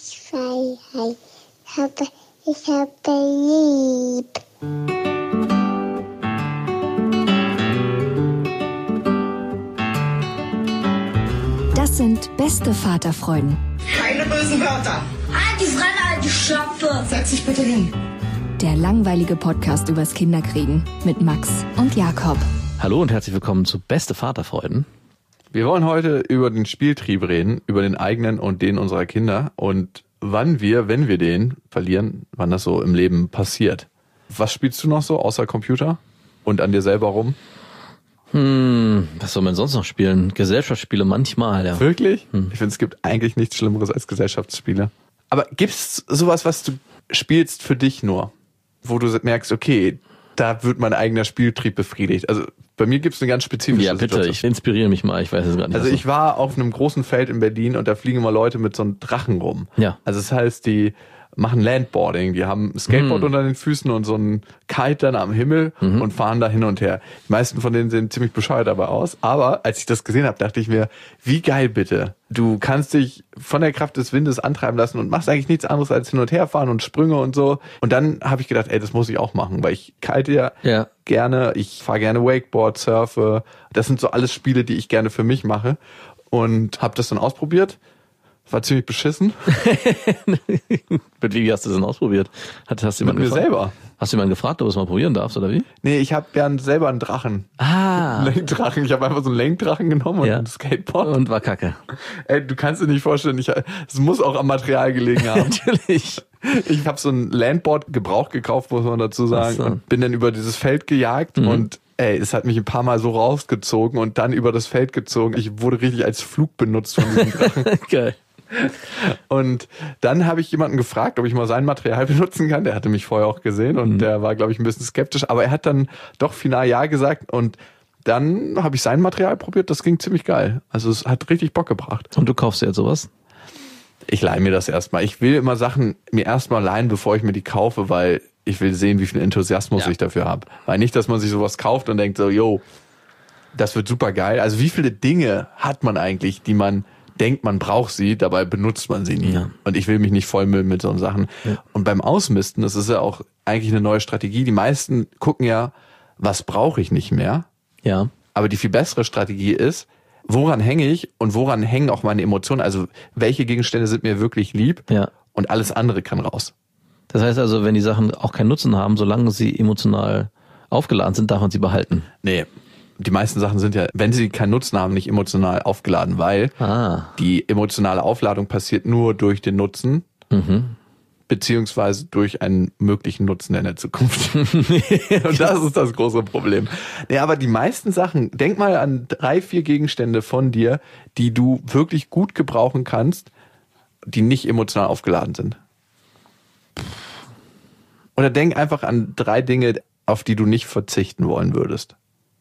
Freiheit. Ich habe lieb. Das sind beste Vaterfreuden. Keine bösen Wörter. Halt die Fremde, halt die Schöpfe. Setz dich bitte hin. Der langweilige Podcast übers Kinderkriegen mit Max und Jakob. Hallo und herzlich willkommen zu Beste Vaterfreuden. Wir wollen heute über den Spieltrieb reden, über den eigenen und den unserer Kinder und wann wir, wenn wir den verlieren, wann das so im Leben passiert. Was spielst du noch so außer Computer und an dir selber rum? Was soll man sonst noch spielen? Gesellschaftsspiele manchmal, ja. Wirklich? Ich finde, es gibt eigentlich nichts Schlimmeres als Gesellschaftsspiele. Aber gibt's sowas, was du spielst für dich nur? Wo du merkst, okay, da wird mein eigener Spieltrieb befriedigt. Also bei mir gibt's eine ganz spezifische Situation. Ja, bitte, ich inspiriere mich mal, ich weiß es gar nicht. Also ich war auf einem großen Feld in Berlin und da fliegen immer Leute mit so einem Drachen rum. Ja. Also das heißt, die machen Landboarding, die haben ein Skateboard unter den Füßen und so ein Kite dann am Himmel und fahren da hin und her. Die meisten von denen sehen ziemlich bescheuert dabei aus, aber als ich das gesehen habe, dachte ich mir, wie geil bitte. Du kannst dich von der Kraft des Windes antreiben lassen und machst eigentlich nichts anderes als hin und her fahren und Sprünge und so. Und dann habe ich gedacht, ey, das muss ich auch machen, weil ich kite ja gerne, ich fahre gerne Wakeboard, surfe. Das sind so alles Spiele, die ich gerne für mich mache und habe das dann ausprobiert. War ziemlich beschissen. Mit wie hast du das denn ausprobiert? Hast du Mit mir selber. Hast du jemanden gefragt, ob du es mal probieren darfst, oder wie? Nee, ich habe ja selber einen Drachen. Einen Lenkdrachen. Ich habe einfach so einen Lenkdrachen genommen und ein Skateboard. Und war kacke. Ey, du kannst dir nicht vorstellen, es muss auch am Material gelegen haben. Natürlich. Ich habe so ein Landboard gebraucht gekauft, muss man dazu sagen. Und bin dann über dieses Feld gejagt und ey, es hat mich ein paar Mal so rausgezogen und dann über das Feld gezogen. Ich wurde richtig als Flug benutzt von diesem Drachen. Geil. Und dann habe ich jemanden gefragt, ob ich mal sein Material benutzen kann. Der hatte mich vorher auch gesehen und der war, glaube ich, ein bisschen skeptisch. Aber er hat dann doch final ja gesagt und dann habe ich sein Material probiert. Das ging ziemlich geil. Also es hat richtig Bock gebracht. Und du kaufst dir jetzt sowas? Ich leihe mir das erstmal. Ich will immer Sachen mir erstmal leihen, bevor ich mir die kaufe, weil ich will sehen, wie viel Enthusiasmus ich dafür habe. Weil nicht, dass man sich sowas kauft und denkt so, yo, das wird super geil. Also wie viele Dinge hat man eigentlich, die man denkt, man braucht sie, dabei benutzt man sie nie. Ja. Und ich will mich nicht vollmüllen mit so Sachen. Ja. Und beim Ausmisten, das ist ja auch eigentlich eine neue Strategie. Die meisten gucken ja, was brauche ich nicht mehr? Ja. Aber die viel bessere Strategie ist, woran hänge ich und woran hängen auch meine Emotionen? Also welche Gegenstände sind mir wirklich lieb? Ja. Und alles andere kann raus. Das heißt also, wenn die Sachen auch keinen Nutzen haben, solange sie emotional aufgeladen sind, darf man sie behalten. Nee. Die meisten Sachen sind ja, wenn sie keinen Nutzen haben, nicht emotional aufgeladen, weil die emotionale Aufladung passiert nur durch den Nutzen, beziehungsweise durch einen möglichen Nutzen in der Zukunft. Und das ist das große Problem. Nee, aber die meisten Sachen, denk mal an 3-4 Gegenstände von dir, die du wirklich gut gebrauchen kannst, die nicht emotional aufgeladen sind. Oder denk einfach an 3 Dinge, auf die du nicht verzichten wollen würdest.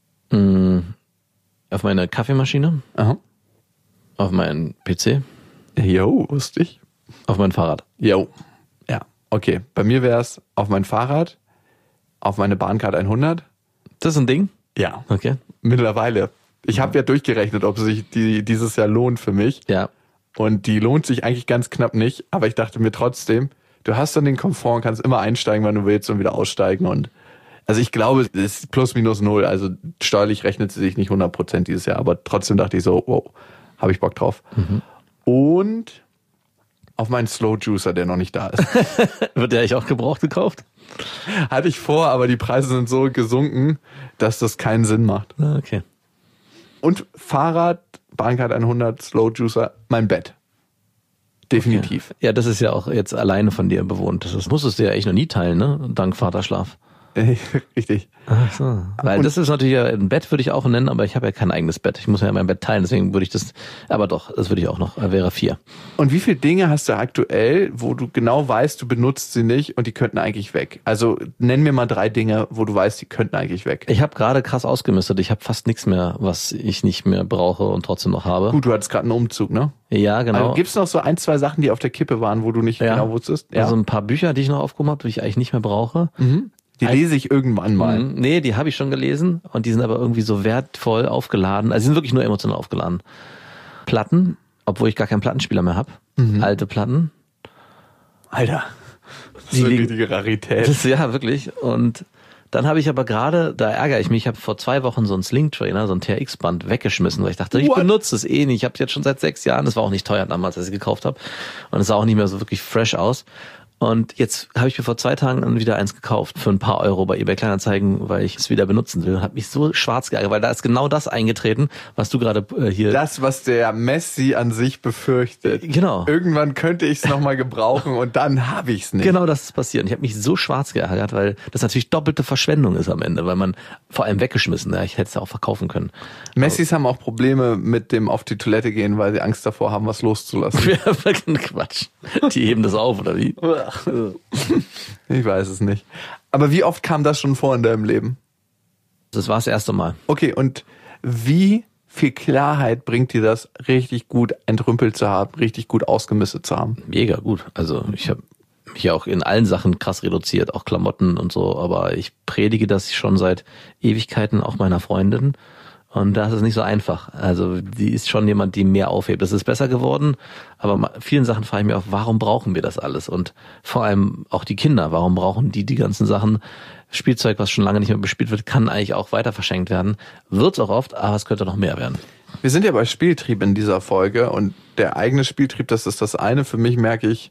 Auf meine Kaffeemaschine. Aha. Auf meinen PC. Jo, wusste ich. Auf mein Fahrrad. Jo. Ja, okay. Bei mir wäre es auf mein Fahrrad, auf meine Bahncard 100. Das ist ein Ding? Ja. Okay. Mittlerweile. Ich habe ja durchgerechnet, ob sich dieses Jahr lohnt für mich. Ja. Und die lohnt sich eigentlich ganz knapp nicht. Aber ich dachte mir trotzdem, du hast dann den Komfort und kannst immer einsteigen, wann du willst und wieder aussteigen. Und also ich glaube, es ist plus minus null. Also steuerlich rechnet sie sich nicht 100% dieses Jahr. Aber trotzdem dachte ich so, wow, habe ich Bock drauf. Und auf meinen Slow Juicer, der noch nicht da ist. Wird der eigentlich auch gebraucht gekauft? Hatte ich vor, aber die Preise sind so gesunken, dass das keinen Sinn macht. Okay. Und Fahrrad, Bahncard 100, Slow Juicer, mein Bett. Definitiv. Okay. Ja, das ist ja auch jetzt alleine von dir bewohnt. Das musstest du ja echt noch nie teilen, ne? Dank Vaterschlaf. Richtig. Ach so. Weil das ist natürlich ja, ein Bett würde ich auch nennen, aber ich habe ja kein eigenes Bett. Ich muss ja mein Bett teilen, deswegen würde ich das, aber doch, das würde ich auch noch, wäre 4. Und wie viele Dinge hast du aktuell, wo du genau weißt, du benutzt sie nicht und die könnten eigentlich weg? Also nenn mir mal 3 Dinge, wo du weißt, die könnten eigentlich weg. Ich habe gerade krass ausgemistet. Ich habe fast nichts mehr, was ich nicht mehr brauche und trotzdem noch habe. Gut, du hattest gerade einen Umzug, ne? Ja, genau. Also gibt's noch so 1, 2 Sachen, die auf der Kippe waren, wo du nicht genau wusstest? Ja. Also ein paar Bücher, die ich noch aufgehoben habe, die ich eigentlich nicht mehr brauche. Die lese ich irgendwann mal. Nee, die habe ich schon gelesen und die sind aber irgendwie so wertvoll aufgeladen. Also die sind wirklich nur emotional aufgeladen. Platten, obwohl ich gar keinen Plattenspieler mehr habe. Alte Platten. Alter, das ist eine richtige Rarität. Das, ja, wirklich. Und dann habe ich aber gerade, da ärgere ich mich, ich habe vor 2 Wochen so einen Sling-Trainer, so ein TRX-Band weggeschmissen, weil ich dachte, ich benutze es eh nicht. Ich habe es jetzt schon seit 6 Jahren, das war auch nicht teuer damals, als ich es gekauft habe. Und es sah auch nicht mehr so wirklich fresh aus. Und jetzt habe ich mir vor 2 Tagen wieder eins gekauft für ein paar Euro bei eBay Kleinanzeigen, weil ich es wieder benutzen will. Und habe mich so schwarz geärgert, weil da ist genau das eingetreten, was du gerade hier... Das, was der Messi an sich befürchtet. Genau. Irgendwann könnte ich es nochmal gebrauchen und dann habe ich es nicht. Genau, das ist passiert. Und ich habe mich so schwarz geärgert, weil das natürlich doppelte Verschwendung ist am Ende, weil man vor allem weggeschmissen, ja, ich hätte es ja auch verkaufen können. Messis haben auch Probleme mit dem auf die Toilette gehen, weil sie Angst davor haben, was loszulassen. Quatsch. Die heben das auf, oder wie? Ich weiß es nicht. Aber wie oft kam das schon vor in deinem Leben? Das war das erste Mal. Okay, und wie viel Klarheit bringt dir das, richtig gut entrümpelt zu haben, richtig gut ausgemistet zu haben? Mega gut. Also ich habe mich auch in allen Sachen krass reduziert, auch Klamotten und so, aber ich predige das schon seit Ewigkeiten auch meiner Freundin. Und das ist nicht so einfach. Also die ist schon jemand, die mehr aufhebt. Das ist besser geworden, aber vielen Sachen frage ich mich auch, warum brauchen wir das alles? Und vor allem auch die Kinder, warum brauchen die ganzen Sachen? Spielzeug, was schon lange nicht mehr bespielt wird, kann eigentlich auch weiter verschenkt werden. Wird auch oft, aber es könnte noch mehr werden. Wir sind ja bei Spieltrieb in dieser Folge und der eigene Spieltrieb, das ist das eine. Für mich merke ich,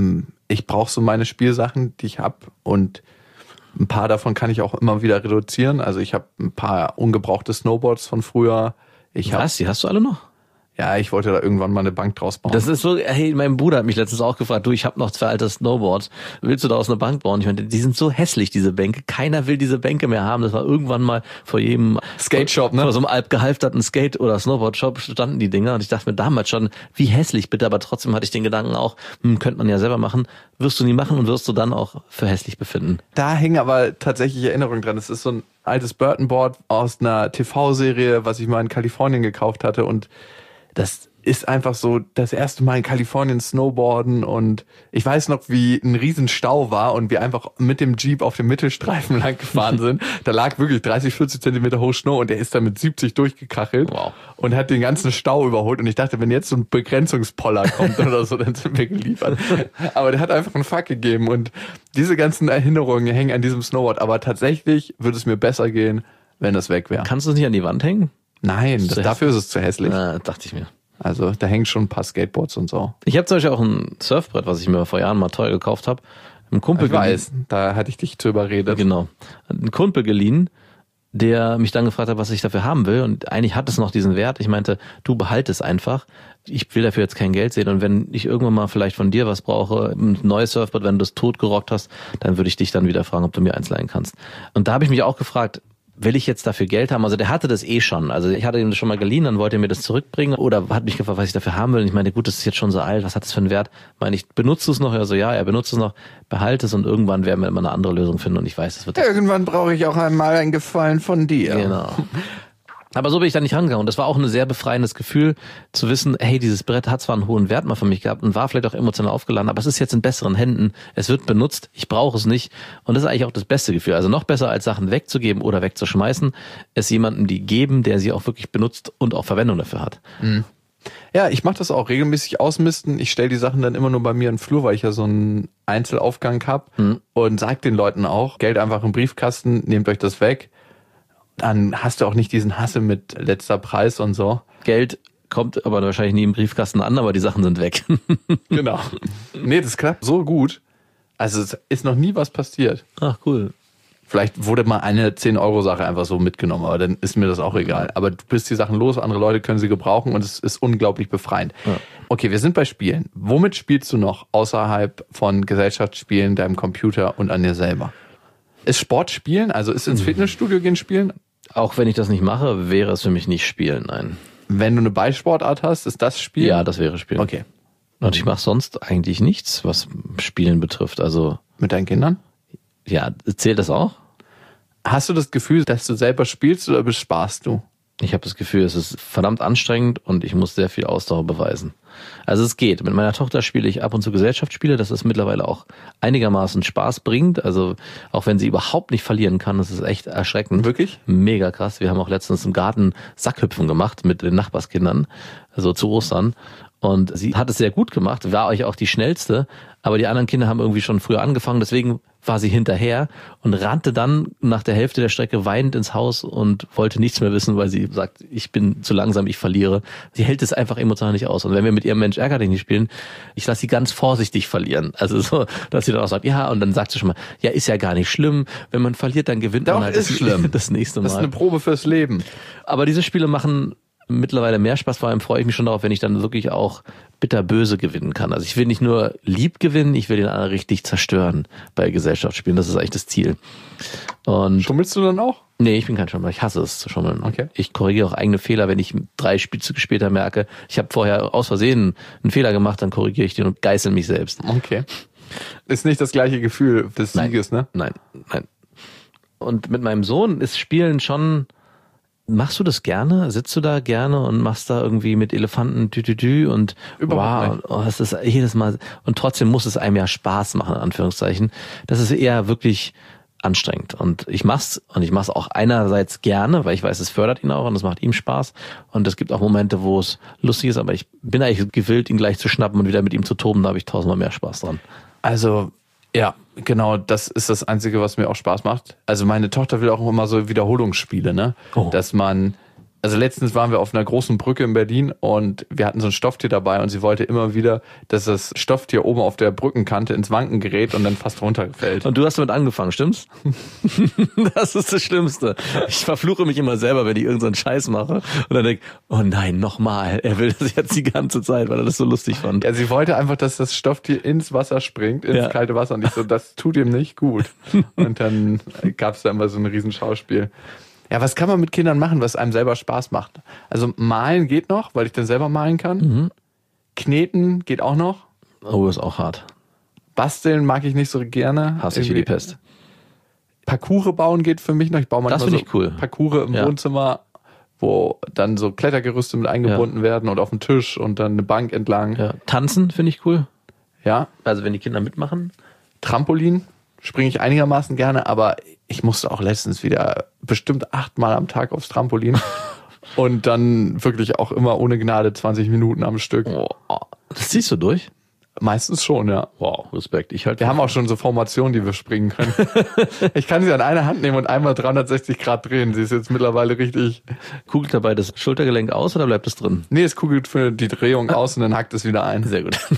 ich brauche so meine Spielsachen, die ich habe, und ein paar davon kann ich auch immer wieder reduzieren. Also ich habe ein paar ungebrauchte Snowboards von früher. Was? Die hast du alle noch? Ja, ich wollte da irgendwann mal eine Bank draus bauen. Das ist so, hey, mein Bruder hat mich letztens auch gefragt, du, ich habe noch 2 alte Snowboards, willst du daraus eine Bank bauen? Ich meine, die sind so hässlich, diese Bänke. Keiner will diese Bänke mehr haben. Das war irgendwann mal vor jedem Skate-Shop, ne? Vor so einem halbgehalfterten Skate- oder Snowboard-Shop standen die Dinger und ich dachte mir damals schon, wie hässlich bitte, aber trotzdem hatte ich den Gedanken auch, könnte man ja selber machen. Wirst du nie machen und wirst du dann auch für hässlich befinden. Da hängen aber tatsächlich Erinnerungen dran. Es ist so ein altes Burton-Board aus einer TV-Serie, was ich mal in Kalifornien gekauft hatte, und das ist einfach so das erste Mal in Kalifornien Snowboarden, und ich weiß noch, wie ein Riesenstau war und wir einfach mit dem Jeep auf dem Mittelstreifen lang gefahren sind. Da lag wirklich 30, 40 Zentimeter hoch Schnee und der ist dann mit 70 durchgekachelt. Wow. Und hat den ganzen Stau überholt, und ich dachte, wenn jetzt so ein Begrenzungspoller kommt oder so, dann sind wir geliefert. Aber der hat einfach einen Fuck gegeben, und diese ganzen Erinnerungen hängen an diesem Snowboard. Aber tatsächlich würde es mir besser gehen, wenn das weg wäre. Kannst du es nicht an die Wand hängen? Nein, dafür ist es zu hässlich. Dachte ich mir. Also da hängen schon ein paar Skateboards und so. Ich habe zum Beispiel auch ein Surfbrett, was ich mir vor Jahren mal teuer gekauft habe. Ein Kumpel ich weiß, da hatte ich dich zu überredet. Genau. Ein Kumpel geliehen, der mich dann gefragt hat, was ich dafür haben will. Und eigentlich hat es noch diesen Wert. Ich meinte, du behalte es einfach. Ich will dafür jetzt kein Geld sehen. Und wenn ich irgendwann mal vielleicht von dir was brauche, ein neues Surfbrett, wenn du es totgerockt hast, dann würde ich dich dann wieder fragen, ob du mir eins leihen kannst. Und da habe ich mich auch gefragt, will ich jetzt dafür Geld haben? Also der hatte das eh schon. Also ich hatte ihm das schon mal geliehen, dann wollte er mir das zurückbringen oder hat mich gefragt, was ich dafür haben will. Und ich meine, gut, das ist jetzt schon so alt, was hat das für einen Wert? Ich meine, ich benutze es noch, also ja, er benutzt es noch, behalte es, und irgendwann werden wir immer eine andere Lösung finden, und ich weiß, es wird... Irgendwann brauche ich auch einmal einen Gefallen von dir. Genau. Aber so bin ich da nicht rangegangen. Und das war auch ein sehr befreiendes Gefühl, zu wissen, hey, dieses Brett hat zwar einen hohen Wert mal für mich gehabt und war vielleicht auch emotional aufgeladen, aber es ist jetzt in besseren Händen. Es wird benutzt, ich brauche es nicht. Und das ist eigentlich auch das beste Gefühl. Also noch besser als Sachen wegzugeben oder wegzuschmeißen, es jemandem die geben, der sie auch wirklich benutzt und auch Verwendung dafür hat. Mhm. Ja, ich mache das auch regelmäßig, ausmisten. Ich stelle die Sachen dann immer nur bei mir in den Flur, weil ich ja so einen Einzelaufgang habe, und sag den Leuten auch, Geld einfach im Briefkasten, nehmt euch das weg. Dann hast du auch nicht diesen Hassel mit letzter Preis und so. Geld kommt aber wahrscheinlich nie im Briefkasten an, aber die Sachen sind weg. Genau. Nee, das klappt so gut. Also es ist noch nie was passiert. Ach, cool. Vielleicht wurde mal eine 10-Euro-Sache einfach so mitgenommen, aber dann ist mir das auch egal. Aber du bist die Sachen los, andere Leute können sie gebrauchen, und es ist unglaublich befreiend. Ja. Okay, wir sind bei Spielen. Womit spielst du noch außerhalb von Gesellschaftsspielen, deinem Computer und an dir selber? Ist Sport spielen? Also ist ins Fitnessstudio gehen spielen? Auch wenn ich das nicht mache, wäre es für mich nicht Spielen, nein. Wenn du eine Ballsportart hast, ist das Spielen? Ja, das wäre Spielen. Okay. Und ich mache sonst eigentlich nichts, was Spielen betrifft. Also mit deinen Kindern? Ja, zählt das auch? Hast du das Gefühl, dass du selber spielst, oder besparst du? Ich habe das Gefühl, es ist verdammt anstrengend und ich muss sehr viel Ausdauer beweisen. Also es geht. Mit meiner Tochter spiele ich ab und zu Gesellschaftsspiele, dass es mittlerweile auch einigermaßen Spaß bringt. Also auch wenn sie überhaupt nicht verlieren kann, das ist echt erschreckend. Wirklich? Mega krass. Wir haben auch letztens im Garten Sackhüpfen gemacht mit den Nachbarskindern, also zu Ostern. Und sie hat es sehr gut gemacht, war euch auch die schnellste, aber die anderen Kinder haben irgendwie schon früher angefangen, deswegen war sie hinterher und rannte dann nach der Hälfte der Strecke weinend ins Haus und wollte nichts mehr wissen, weil sie sagt, ich bin zu langsam, ich verliere. Sie hält es einfach emotional nicht aus. Und wenn wir mit ihrem Mensch ärger dich nicht spielen, ich lasse sie ganz vorsichtig verlieren. Also so, dass sie dann auch sagt, ja, und dann sagt sie schon mal, ja, ist ja gar nicht schlimm, wenn man verliert, dann gewinnt man halt ist schlimm. Das nächste Mal. Das ist eine Probe fürs Leben. Aber diese Spiele machen mittlerweile mehr Spaß, vor allem freue ich mich schon darauf, wenn ich dann wirklich auch bitterböse gewinnen kann. Also ich will nicht nur lieb gewinnen, ich will den anderen richtig zerstören bei Gesellschaftsspielen. Das ist eigentlich das Ziel. Und Schummelst du dann auch? nee, ich bin kein Schummler. Ich hasse es zu schummeln. Okay. Ich korrigiere auch eigene Fehler, wenn ich 3 Spielzüge später merke, ich habe vorher aus Versehen einen Fehler gemacht, dann korrigiere ich den und geißel mich selbst. Okay. Ist nicht das gleiche Gefühl des Sieges, ne? Nein. Und mit meinem Sohn ist Spielen schon... Machst du das gerne? Sitzt du da gerne und machst da irgendwie mit Elefanten Tütütü und Überhaupt wow, oh, es ist jedes Mal und trotzdem muss es einem ja Spaß machen, in Anführungszeichen. Das ist eher wirklich anstrengend und ich mach's auch einerseits gerne, weil ich weiß, es fördert ihn auch und es macht ihm Spaß und es gibt auch Momente, wo es lustig ist, aber ich bin eigentlich gewillt, ihn gleich zu schnappen und wieder mit ihm zu toben, da habe ich 1000-mal mehr Spaß dran. Also, ja, genau, das ist das Einzige, was mir auch Spaß macht. Also meine Tochter will auch immer so Wiederholungsspiele, ne? Oh. Dass man, also letztens waren wir auf einer großen Brücke in Berlin und wir hatten so ein Stofftier dabei und sie wollte immer wieder, dass das Stofftier oben auf der Brückenkante ins Wanken gerät und dann fast runterfällt. Und du hast damit angefangen, stimmt's? Das ist das Schlimmste. Ich verfluche mich immer selber, wenn ich irgendeinen Scheiß mache und dann denke, oh nein, nochmal. Er will das jetzt die ganze Zeit, weil er das so lustig fand. Ja, sie wollte einfach, dass das Stofftier ins Wasser springt, ins kalte Wasser und ich so, das tut ihm nicht gut. Und dann gab's da immer so ein Riesenschauspiel. Ja, was kann man mit Kindern machen, was einem selber Spaß macht? Also malen geht noch, weil ich dann selber malen kann. Mhm. Kneten geht auch noch. Oh, ist auch hart. Basteln mag ich nicht so gerne. Hasse ich wie die Pest. Parcours bauen geht für mich noch. Ich baue manchmal Das finde ich cool. Parcours im Wohnzimmer, wo dann so Klettergerüste mit eingebunden werden und auf dem Tisch und dann eine Bank entlang. Ja. Tanzen finde ich cool. Ja. Also wenn die Kinder mitmachen. Trampolin springe ich einigermaßen gerne, aber ich musste auch letztens wieder bestimmt 8-mal am Tag aufs Trampolin und dann wirklich auch immer ohne Gnade 20 Minuten am Stück. Oh, das ziehst du durch? Meistens schon, ja. Wow, Respekt. Wir haben auch schon so Formationen, die wir springen können. Ich kann sie an einer Hand nehmen und einmal 360 Grad drehen. Sie ist jetzt mittlerweile richtig... Kugelt dabei das Schultergelenk aus oder bleibt es drin? Nee, es kugelt für die Drehung aus und dann hackt es wieder ein. Sehr gut.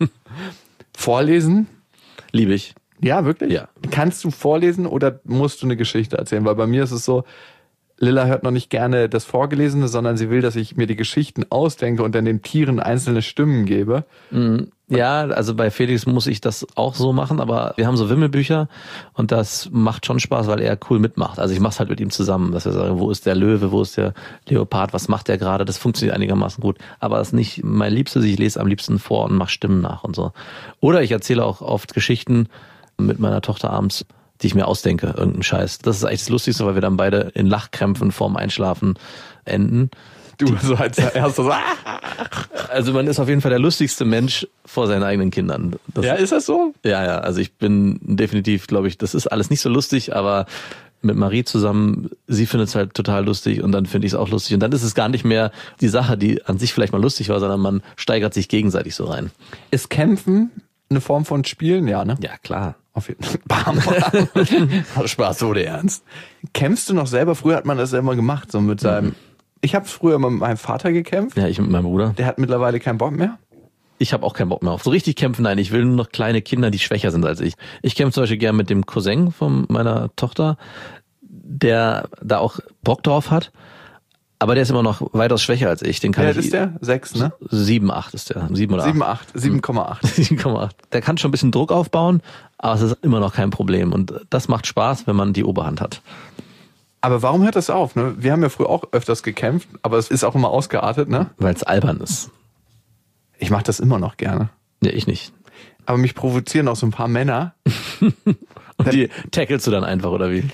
Vorlesen? Liebe ich. Ja, wirklich? Ja. Kannst du vorlesen oder musst du eine Geschichte erzählen? Weil bei mir ist es so, Lilla hört noch nicht gerne das Vorgelesene, sondern sie will, dass ich mir die Geschichten ausdenke und dann den Tieren einzelne Stimmen gebe. Ja, also bei Felix muss ich das auch so machen, aber wir haben so Wimmelbücher und das macht schon Spaß, weil er cool mitmacht. Also ich mache es halt mit ihm zusammen, dass wir sagen, wo ist der Löwe, wo ist der Leopard, was macht der gerade? Das funktioniert einigermaßen gut. Aber das ist nicht mein Liebstes, ich lese am liebsten vor und mache Stimmen nach und so. Oder ich erzähle auch oft Geschichten mit meiner Tochter abends, die ich mir ausdenke, irgendeinen Scheiß. Das ist eigentlich das Lustigste, weil wir dann beide in Lachkrämpfen vorm Einschlafen enden. Du so als erstes so, Also man ist auf jeden Fall der lustigste Mensch vor seinen eigenen Kindern. Ja, ist das so? Ja, also ich bin definitiv, glaube ich, das ist alles nicht so lustig, aber mit Marie zusammen, sie findet es halt total lustig und dann finde ich es auch lustig. Und dann ist es gar nicht mehr die Sache, die an sich vielleicht mal lustig war, sondern man steigert sich gegenseitig so rein. Ist Kämpfen eine Form von Spielen? Ja, ne? Ja, klar. Auf jeden Fall. Spaß wurde ernst. Kämpfst du noch selber? Früher hat man das ja immer gemacht, so mit seinem... Ich habe früher immer mit meinem Vater gekämpft. Ja, ich mit meinem Bruder. Der hat mittlerweile keinen Bock mehr. Ich habe auch keinen Bock mehr auf. So richtig kämpfen, nein. Ich will nur noch kleine Kinder, die schwächer sind als ich. Ich kämpfe zum Beispiel gern mit dem Cousin von meiner Tochter, der da auch Bock drauf hat. Aber der ist immer noch weitaus schwächer als ich. Den kann Wie alt ist der? 6, ne? 7, 8 ist der. 7 oder 8. 7,8. 7,8. Der kann schon ein bisschen Druck aufbauen, aber es ist immer noch kein Problem. Und das macht Spaß, wenn man die Oberhand hat. Aber warum hört das auf? Ne? Wir haben ja früher auch öfters gekämpft, aber es ist auch immer ausgeartet, ne? Weil es albern ist. Ich mache das immer noch gerne. Ja, ich nicht. Aber mich provozieren auch so ein paar Männer. Und die tackelst du dann einfach, oder wie?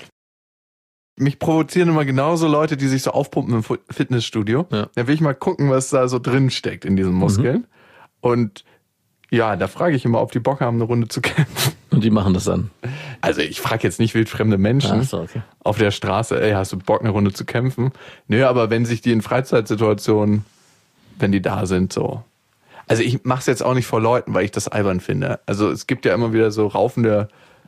Mich provozieren immer genauso Leute, die sich so aufpumpen im Fitnessstudio. Ja. Da will ich mal gucken, was da so drin steckt in diesen Muskeln. Und ja, da frage ich immer, ob die Bock haben, eine Runde zu kämpfen. Und die machen das dann? Also ich frage jetzt nicht wildfremde Menschen Ach so, okay. auf der Straße, ey, hast du Bock, eine Runde zu kämpfen? Nö, aber wenn sich die in Freizeitsituationen, wenn die da sind, so. Also ich mache es jetzt auch nicht vor Leuten, weil ich das albern finde. Also es gibt ja immer wieder so raufende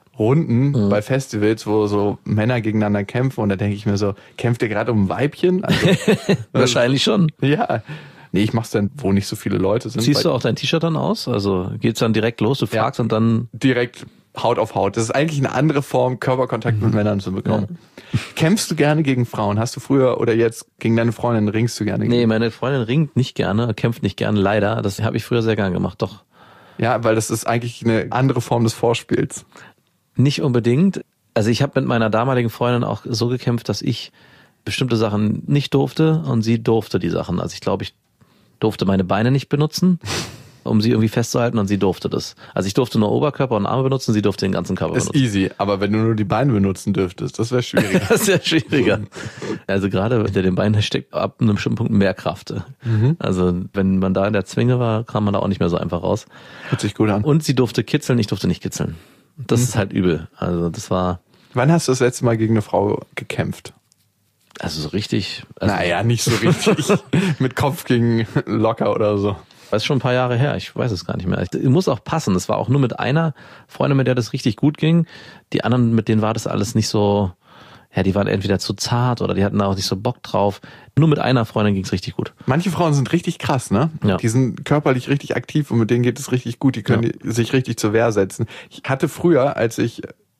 Runden bei Festivals, wo so Männer gegeneinander kämpfen und da denke ich mir so, kämpft ihr gerade um ein Weibchen? Also, Wahrscheinlich schon. ja. Nee, ich mach's dann, wo nicht so viele Leute sind. Ziehst du auch dein T-Shirt dann aus? Also geht's dann direkt los, du fragst und dann... Direkt Haut auf Haut. Das ist eigentlich eine andere Form, Körperkontakt mit Männern zu bekommen. Ja. Kämpfst du gerne gegen Frauen? Hast du früher oder jetzt gegen deine Freundin ringst du gerne gegen? Nee, meine Freundin ringt nicht gerne, kämpft nicht gerne, leider. Das habe ich früher sehr gern gemacht, doch. Ja, weil das ist eigentlich eine andere Form des Vorspiels. Nicht unbedingt. Also ich habe mit meiner damaligen Freundin auch so gekämpft, dass ich bestimmte Sachen nicht durfte und sie durfte die Sachen. Also ich glaube, ich durfte meine Beine nicht benutzen, um sie irgendwie festzuhalten und sie durfte das. Also ich durfte nur Oberkörper und Arme benutzen, sie durfte den ganzen Körper benutzen. Ist easy, aber wenn du nur die Beine benutzen dürftest, das wäre schwieriger. Das wäre schwieriger. Also gerade der den Beinen steckt ab einem bestimmten Punkt mehr Kraft. Also wenn man da in der Zwinge war, kam man da auch nicht mehr so einfach raus. Hört sich gut an. Und sie durfte kitzeln, ich durfte nicht kitzeln. Das ist halt übel. Also das war... Wann hast du das letzte Mal gegen eine Frau gekämpft? Also so richtig... Also naja, nicht so richtig. Mit Kopf gegen locker oder so. Das ist schon ein paar Jahre her, ich weiß es gar nicht mehr. Es muss auch passen. Es war auch nur mit einer Freundin, mit der das richtig gut ging. Die anderen, mit denen war das alles nicht so... Ja, die waren entweder zu zart oder die hatten da auch nicht so Bock drauf. Nur mit einer Freundin ging's richtig gut. Manche Frauen sind richtig krass, ne? Ja. Die sind körperlich richtig aktiv und mit denen geht es richtig gut. Die können sich richtig zur Wehr setzen. Ich hatte früher, als ich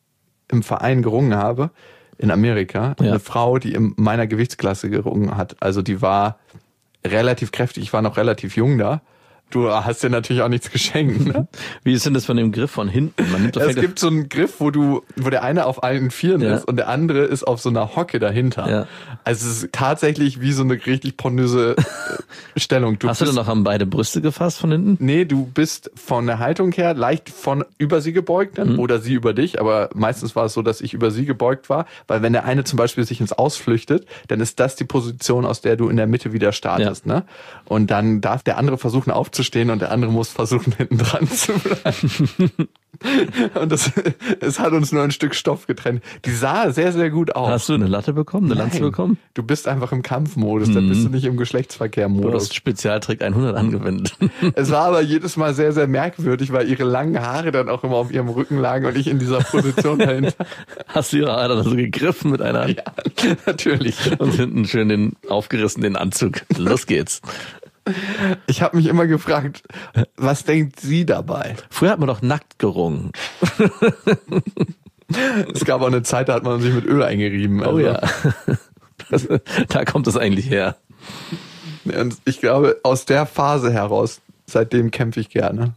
im Verein gerungen habe, in Amerika, eine Frau, die in meiner Gewichtsklasse gerungen hat. Also die war relativ kräftig. Ich war noch relativ jung da. Du hast dir natürlich auch nichts geschenkt, ne? Wie ist denn das von dem Griff von hinten? Man nimmt doch es gibt so einen Griff, wo der eine auf allen Vieren ist und der andere ist auf so einer Hocke dahinter. Ja. Also es ist tatsächlich wie so eine richtig pornöse Stellung. Hast du denn noch an beide Brüste gefasst von hinten? Nee, du bist von der Haltung her leicht über sie gebeugt dann oder sie über dich, aber meistens war es so, dass ich über sie gebeugt war, weil wenn der eine zum Beispiel sich ins Aus flüchtet, dann ist das die Position, aus der du in der Mitte wieder startest, ne? Und dann darf der andere versuchen aufzustehen und der andere muss versuchen, hinten dran zu bleiben. Und es hat uns nur ein Stück Stoff getrennt. Die sah sehr, sehr gut aus. Hast du eine Latte bekommen, eine Lanze bekommen? Du bist einfach im Kampfmodus, da bist du nicht im Geschlechtsverkehr-Modus. Du hast Spezialtrick 100 angewendet. Es war aber jedes Mal sehr, sehr merkwürdig, weil ihre langen Haare dann auch immer auf ihrem Rücken lagen und ich in dieser Position dahinter. Hast du ihre Haare dann so gegriffen mit einer Hand? Ja, natürlich. Und hinten schön den Anzug. Los geht's. Ich habe mich immer gefragt, was denkt sie dabei? Früher hat man doch nackt gerungen. Es gab auch eine Zeit, da hat man sich mit Öl eingerieben. Also. Oh ja. Da kommt es eigentlich her. Und ich glaube, aus der Phase heraus, seitdem kämpfe ich gerne.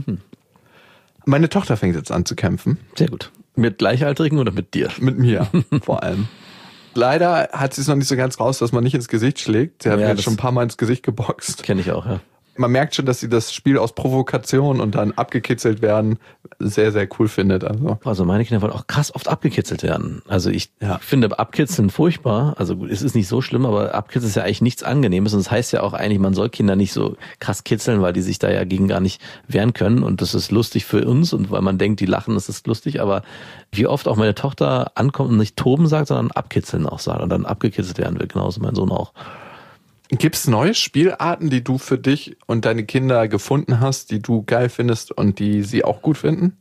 Meine Tochter fängt jetzt an zu kämpfen. Sehr gut. Mit Gleichaltrigen oder mit dir? Mit mir, vor allem. Leider hat sie es noch nicht so ganz raus, dass man nicht ins Gesicht schlägt. Sie hat mir jetzt schon ein paar Mal ins Gesicht geboxt. Kenne ich auch, ja. Man merkt schon, dass sie das Spiel aus Provokation und dann abgekitzelt werden sehr, sehr cool findet. Also meine Kinder wollen auch krass oft abgekitzelt werden. Also ich finde Abkitzeln furchtbar. Also gut, es ist nicht so schlimm, aber Abkitzeln ist ja eigentlich nichts Angenehmes. Und das heißt ja auch eigentlich, man soll Kinder nicht so krass kitzeln, weil die sich da ja gegen gar nicht wehren können. Und das ist lustig für uns und weil man denkt, die lachen, das ist lustig. Aber wie oft auch meine Tochter ankommt und nicht toben sagt, sondern abkitzeln auch sagt und dann abgekitzelt werden will. Genauso mein Sohn auch. Gibt's neue Spielarten, die du für dich und deine Kinder gefunden hast, die du geil findest und die sie auch gut finden?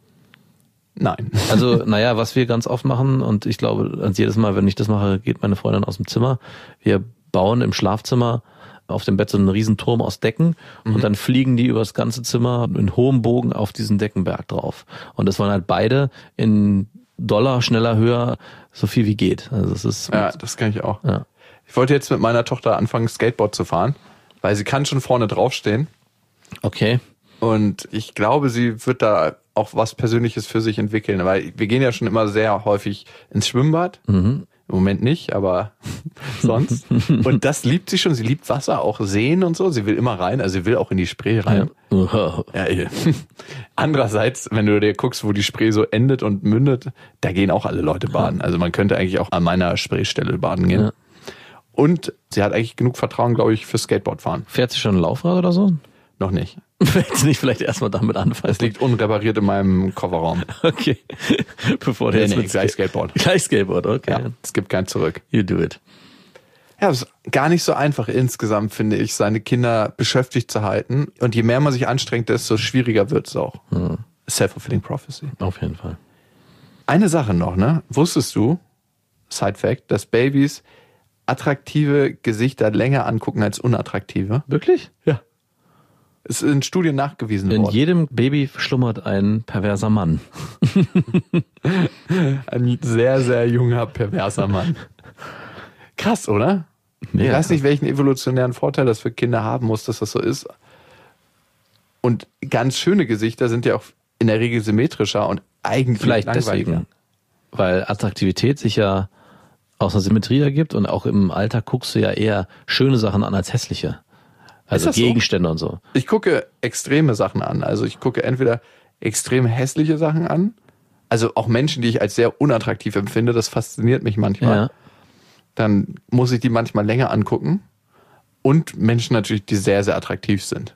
Nein. Also, naja, was wir ganz oft machen, und ich glaube, jedes Mal, wenn ich das mache, geht meine Freundin aus dem Zimmer. Wir bauen im Schlafzimmer auf dem Bett so einen Riesenturm aus Decken und dann fliegen die über das ganze Zimmer in hohem Bogen auf diesen Deckenberg drauf. Und das waren halt beide in Dollar, schneller, höher, so viel wie geht. Also das ist das kann ich auch. Ja. Ich wollte jetzt mit meiner Tochter anfangen, Skateboard zu fahren, weil sie kann schon vorne draufstehen. Okay. Und ich glaube, sie wird da auch was Persönliches für sich entwickeln, weil wir gehen ja schon immer sehr häufig ins Schwimmbad. Im Moment nicht, aber sonst. Und das liebt sie schon. Sie liebt Wasser, auch Seen und so. Sie will immer rein, also sie will auch in die Spree rein. Ja. Ja. Andererseits, wenn du dir guckst, wo die Spree so endet und mündet, da gehen auch alle Leute baden. Also man könnte eigentlich auch an meiner Spreestelle baden gehen. Ja. Und sie hat eigentlich genug Vertrauen, glaube ich, fürs Skateboardfahren. Fährt sie schon ein Laufrad oder so? Noch nicht. Willst du nicht vielleicht erstmal damit anfangen? Es liegt unrepariert in meinem Kofferraum. Okay. Bevor der jetzt gleich Skateboard. Gleich Skateboard, okay. Ja, es gibt kein Zurück. You do it. Ja, es ist gar nicht so einfach insgesamt, finde ich, seine Kinder beschäftigt zu halten. Und je mehr man sich anstrengt, desto schwieriger wird es auch. Self-fulfilling prophecy. Auf jeden Fall. Eine Sache noch, ne? Wusstest du, Side Fact, dass Babys attraktive Gesichter länger angucken als unattraktive? Wirklich? Ja. Es ist in Studien nachgewiesen In worden. jedem Baby schlummert ein perverser Mann. Ein sehr, sehr junger, perverser Mann. Krass, oder? Mega. Ich weiß nicht, welchen evolutionären Vorteil das für Kinder haben muss, dass das so ist. Und ganz schöne Gesichter sind ja auch in der Regel symmetrischer und eigentlich Vielleicht langweiliger. deswegen, weil Attraktivität sich ja aus einer Symmetrie ergibt und auch im Alter guckst du ja eher schöne Sachen an als hässliche. Also das so? Gegenstände und so. Ich gucke extreme Sachen an. Also ich gucke entweder extrem hässliche Sachen an, also auch Menschen, die ich als sehr unattraktiv empfinde, das fasziniert mich manchmal. Ja. Dann muss ich die manchmal länger angucken. Und Menschen natürlich, die sehr, sehr attraktiv sind.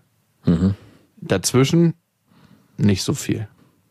Dazwischen nicht so viel.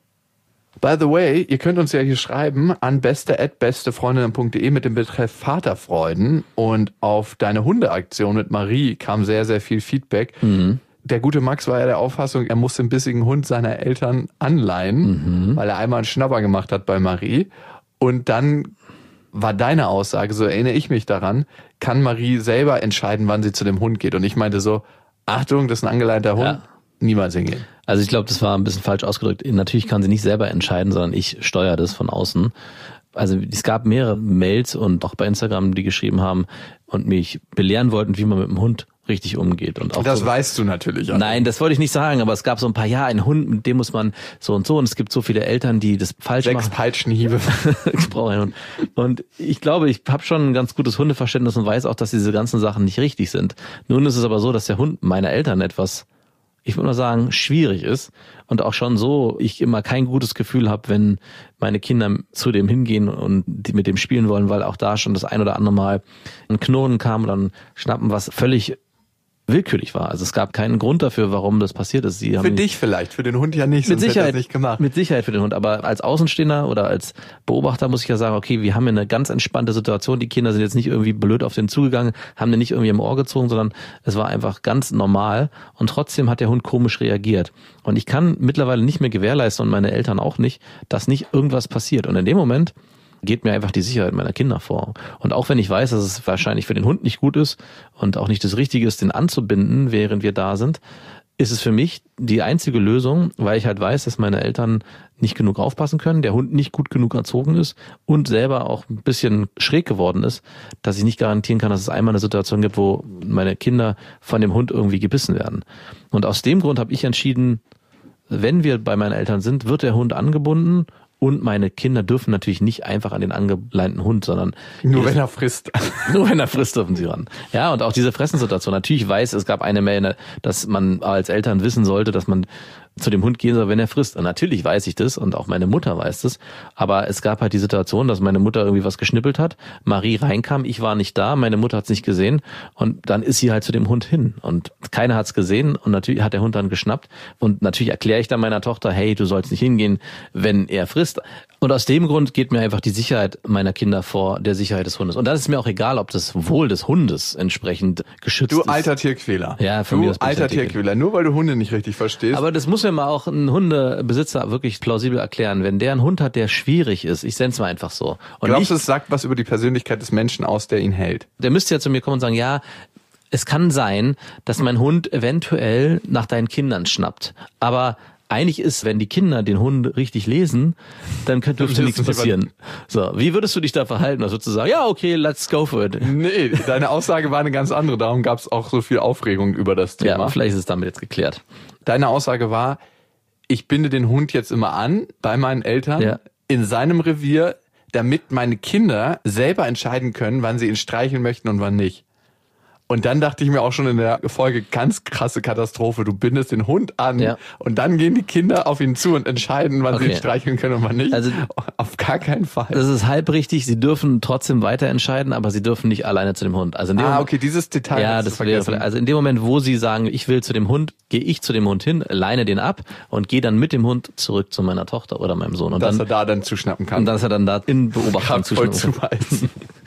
By the way, ihr könnt uns ja hier schreiben an beste@bestefreundinnen.de mit dem Betreff Vaterfreuden. Und auf deine Hundeaktion mit Marie kam sehr, sehr viel Feedback. Der gute Max war ja der Auffassung, er muss den bissigen Hund seiner Eltern anleihen, weil er einmal einen Schnapper gemacht hat bei Marie. Und dann war deine Aussage, so erinnere ich mich daran, kann Marie selber entscheiden, wann sie zu dem Hund geht. Und ich meinte so, Achtung, das ist ein angeleinter Hund, niemals hingehen. Also ich glaube, das war ein bisschen falsch ausgedrückt. Natürlich kann sie nicht selber entscheiden, sondern ich steuere das von außen. Also es gab mehrere Mails und auch bei Instagram, die geschrieben haben und mich belehren wollten, wie man mit dem Hund richtig umgeht. Und auch Das so, weißt du natürlich. Also. Nein, das wollte ich nicht sagen, aber es gab so ein paar, ein Hund, mit dem muss man so und so. Und es gibt so viele Eltern, die das falsch 6 machen. Peitschenhiebe. Ich brauche einen Hund. Und ich glaube, ich habe schon ein ganz gutes Hundeverständnis und weiß auch, dass diese ganzen Sachen nicht richtig sind. Nun ist es aber so, dass der Hund meiner Eltern etwas, ich würde mal sagen, schwierig ist und auch schon so, ich immer kein gutes Gefühl habe, wenn meine Kinder zu dem hingehen und die mit dem spielen wollen, weil auch da schon das ein oder andere Mal ein Knurren kam oder ein Schnappen, was völlig willkürlich war. Also es gab keinen Grund dafür, warum das passiert ist. Sie haben Für dich vielleicht, für den Hund ja nicht, mit sonst Sicherheit hätte er es nicht gemacht. Mit Sicherheit für den Hund, aber als Außenstehender oder als Beobachter muss ich ja sagen, okay, wir haben hier eine ganz entspannte Situation. Die Kinder sind jetzt nicht irgendwie blöd auf den zugegangen, haben den nicht irgendwie im Ohr gezogen, sondern es war einfach ganz normal und trotzdem hat der Hund komisch reagiert. Und ich kann mittlerweile nicht mehr gewährleisten und meine Eltern auch nicht, dass nicht irgendwas passiert. Und in dem Moment geht mir einfach die Sicherheit meiner Kinder vor. Und auch wenn ich weiß, dass es wahrscheinlich für den Hund nicht gut ist und auch nicht das Richtige ist, den anzubinden, während wir da sind, ist es für mich die einzige Lösung, weil ich halt weiß, dass meine Eltern nicht genug aufpassen können, der Hund nicht gut genug erzogen ist und selber auch ein bisschen schräg geworden ist, dass ich nicht garantieren kann, dass es einmal eine Situation gibt, wo meine Kinder von dem Hund irgendwie gebissen werden. Und aus dem Grund habe ich entschieden, wenn wir bei meinen Eltern sind, wird der Hund angebunden. Und meine Kinder dürfen natürlich nicht einfach an den angeleinten Hund, sondern Nur wenn er frisst. Nur wenn er frisst, dürfen sie ran. Ja, und auch diese Fressensituation. Natürlich weiß, es gab eine Mail, dass man als Eltern wissen sollte, dass man zu dem Hund gehen soll, wenn er frisst. Und natürlich weiß ich das und auch meine Mutter weiß das. Aber es gab halt die Situation, dass meine Mutter irgendwie was geschnippelt hat, Marie reinkam, ich war nicht da, meine Mutter hat es nicht gesehen und dann ist sie halt zu dem Hund hin. Und keiner hat es gesehen und natürlich hat der Hund dann geschnappt. Und natürlich erkläre ich dann meiner Tochter, hey, du sollst nicht hingehen, wenn er frisst. Und aus dem Grund geht mir einfach die Sicherheit meiner Kinder vor der Sicherheit des Hundes. Und das ist mir auch egal, ob das Wohl des Hundes entsprechend geschützt Du ist. alter Tierquäler. Ja, von mir Du aus bin ich alter ein Tierquäler. Tierquäler. Nur weil du Hunde nicht richtig verstehst. Aber das muss mir mal auch ein Hundebesitzer wirklich plausibel erklären. Wenn der einen Hund hat, der schwierig ist, ich sende es mal einfach so. Und glaubst du, es sagt was über die Persönlichkeit des Menschen aus, der ihn hält? der müsste ja zu mir kommen und sagen, ja, es kann sein, dass mein Hund eventuell nach deinen Kindern schnappt. Aber eigentlich ist, wenn die Kinder den Hund richtig lesen, dann dürfte nichts passieren. So, wie würdest du dich da verhalten? Also zu sagen, ja, okay, let's go for it. Nee, deine Aussage war eine ganz andere. Darum gab es auch so viel Aufregung über das Thema. Ja, vielleicht ist es damit jetzt geklärt. Deine Aussage war, ich binde den Hund jetzt immer an bei meinen Eltern in seinem Revier, damit meine Kinder selber entscheiden können, wann sie ihn streicheln möchten und wann nicht. Und dann dachte ich mir auch schon in der Folge, ganz krasse Katastrophe, du bindest den Hund an und dann gehen die Kinder auf ihn zu und entscheiden, wann sie ihn streicheln können und wann nicht. Also, auf gar keinen Fall. Das ist halb richtig, sie dürfen trotzdem weiter entscheiden, aber sie dürfen nicht alleine zu dem Hund. Also in dem Moment, okay, dieses Detail. Ja, das wäre, also in dem Moment, wo sie sagen, ich will zu dem Hund, gehe ich zu dem Hund hin, leine den ab und gehe dann mit dem Hund zurück zu meiner Tochter oder meinem Sohn. Und dass dann, er da dann zuschnappen kann. Und dass er dann da in Beobachtung zuschnappen zuschnappen kann.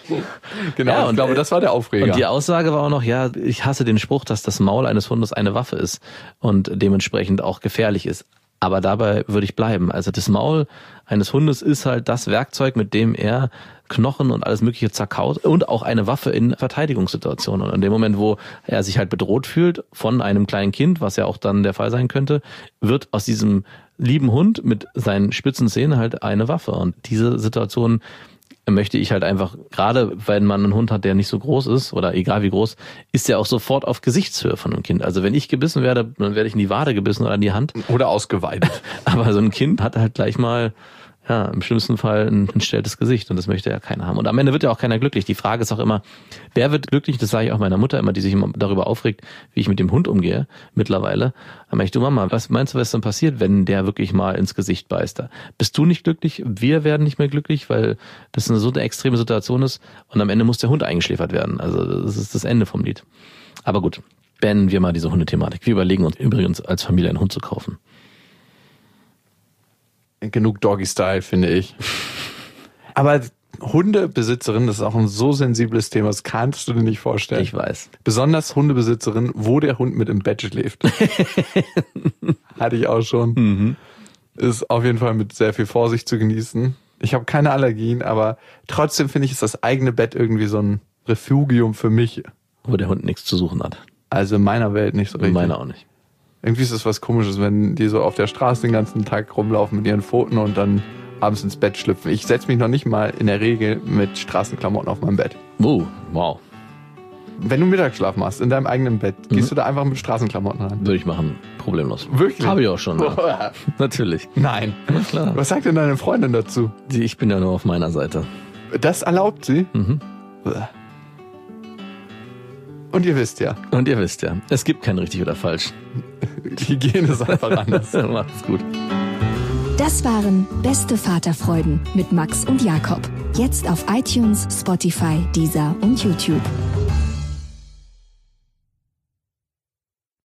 Genau, Ja, ich und, glaube, das war der Aufreger. Und die Aussage war auch noch, ja, ich hasse den Spruch, dass das Maul eines Hundes eine Waffe ist und dementsprechend auch gefährlich ist. Aber dabei würde ich bleiben. Also das Maul eines Hundes ist halt das Werkzeug, mit dem er Knochen und alles Mögliche zerkaut und auch eine Waffe in Verteidigungssituationen. Und in dem Moment, wo er sich halt bedroht fühlt von einem kleinen Kind, was ja auch dann der Fall sein könnte, wird aus diesem lieben Hund mit seinen spitzen Zähnen halt eine Waffe. Und diese Situation möchte ich halt einfach, gerade wenn man einen Hund hat, der nicht so groß ist oder egal wie groß, ist der auch sofort auf Gesichtshöhe von einem Kind. Also wenn ich gebissen werde, dann werde ich in die Wade gebissen oder in die Hand. Oder ausgeweidet. Aber so ein Kind hat halt gleich mal, ja, im schlimmsten Fall ein entstelltes Gesicht und das möchte ja keiner haben. Und am Ende wird ja auch keiner glücklich. Die Frage ist auch immer, wer wird glücklich? Das sage ich auch meiner Mutter immer, die sich immer darüber aufregt, wie ich mit dem Hund umgehe mittlerweile. Aber ich, du Mama, was meinst du, was dann passiert, wenn der wirklich mal ins Gesicht beißt? Bist du nicht glücklich? Wir werden nicht mehr glücklich, weil das so eine extreme Situation ist und am Ende muss der Hund eingeschläfert werden. Also das ist das Ende vom Lied. Aber gut, beenden wir mal diese Hundethematik. Wir überlegen uns übrigens als Familie einen Hund zu kaufen. Genug Doggy-Style, finde ich. Aber Hundebesitzerin, das ist auch ein so sensibles Thema, das kannst du dir nicht vorstellen. Ich weiß. Besonders Hundebesitzerin, wo der Hund mit im Bett schläft. Hatte ich auch schon. Ist auf jeden Fall mit sehr viel Vorsicht zu genießen. Ich habe keine Allergien, aber trotzdem finde ich, ist das eigene Bett irgendwie so ein Refugium für mich. Wo der Hund nichts zu suchen hat. Also in meiner Welt nicht so richtig. In meiner auch nicht. Irgendwie ist es was Komisches, wenn die so auf der Straße den ganzen Tag rumlaufen mit ihren Pfoten und dann abends ins Bett schlüpfen. Ich setze mich noch nicht mal in der Regel mit Straßenklamotten auf mein Bett. Oh, wow. Wenn du Mittagsschlaf machst in deinem eigenen Bett, gehst du da einfach mit Straßenklamotten ran? Würde ich machen. Problemlos. Wirklich? Habe ich auch schon. Ja. Natürlich. Nein. Na klar. Was sagt denn deine Freundin dazu? Ich bin ja nur auf meiner Seite. Das erlaubt sie? Und ihr wisst ja. Und ihr wisst ja, es gibt kein richtig oder falsch. Hygiene ist einfach anders. Macht's gut. Das waren Beste Vaterfreuden mit Max und Jakob. Jetzt auf iTunes, Spotify, Deezer und YouTube.